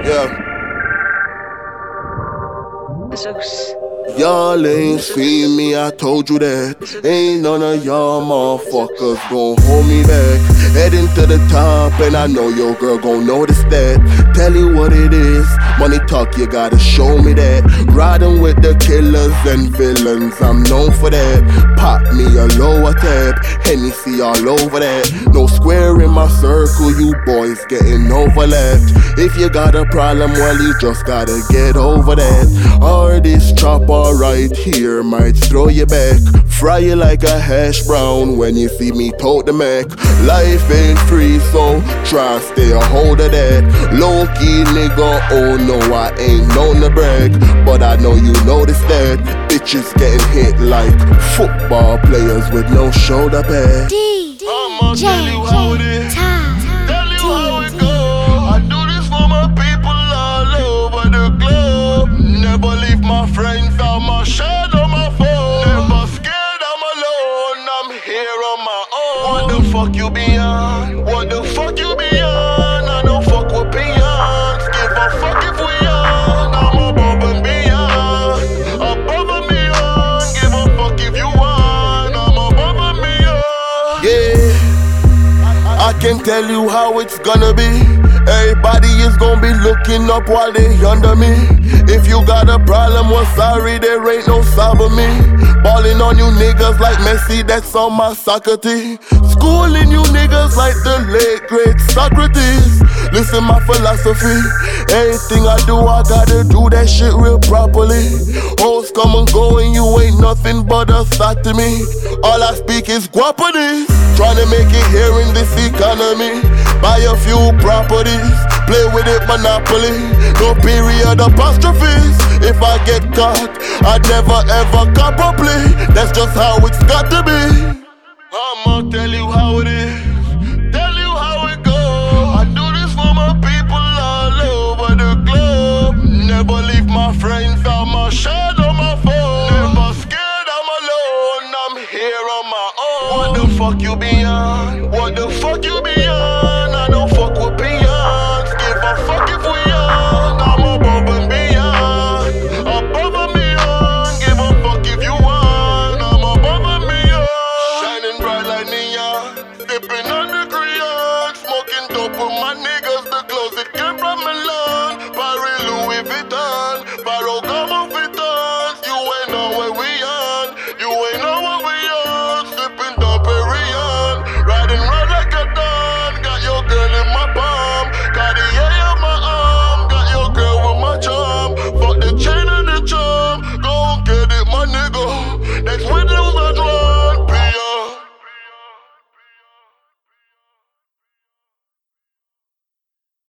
Yeah. Zeus. Y'all ain't seen me, I told you that. Ain't none of y'all motherfuckers gon' hold me back. Heading to the top, and I know your girl gon' notice that. Tell you what it is, money talk, you gotta show me that. Riding with the killers and villains, I'm known for that. Pop me a lower tab, Hennessy all over that. No square in my circle, you boys getting overlapped. If you got a problem, well you just gotta get over that. Or this chopper right here might throw you back. Fry you like a hash brown when you see me tote the Mac. Life ain't free, so try and stay a hold of that. Low-key nigga, oh no, I ain't known to brag, but I know you notice that. Bitches getting hit like football players with no shoulder pads. I'ma tell you how it is. Tell you how it go. I do this for my people all over the globe. Never leave my friends out my shadow, my phone. Never scared, I'm alone. I'm here on my own. What the fuck you be on? What the fuck you be on? I don't fuck with peons. Give a fuck if we on. I'm above and beyond. Above and beyond. Give a fuck if you want. I'm above and beyond. Yeah, I can tell you how it's gonna be. Everybody is gonna be looking up while they under me. If you got a problem, well sorry, there ain't no sobbing me. Balling on you niggas like Messi, that's on my soccer team. Schooling you niggas like the late great Socrates. Listen my philosophy, everything I do, I gotta do that shit real properly. Hoes come and go and you ain't nothing but a thought to me. All I speak is guapity. Tryna make it here in this economy. Buy a few properties, play with it monopoly. No period apostrophes. If I get caught, I'd never ever cop a plea. That's just how it's got to be. I'ma tell you how it is. Tell you how it go. I do this for my people all over the globe. Never leave my friends out my shadow.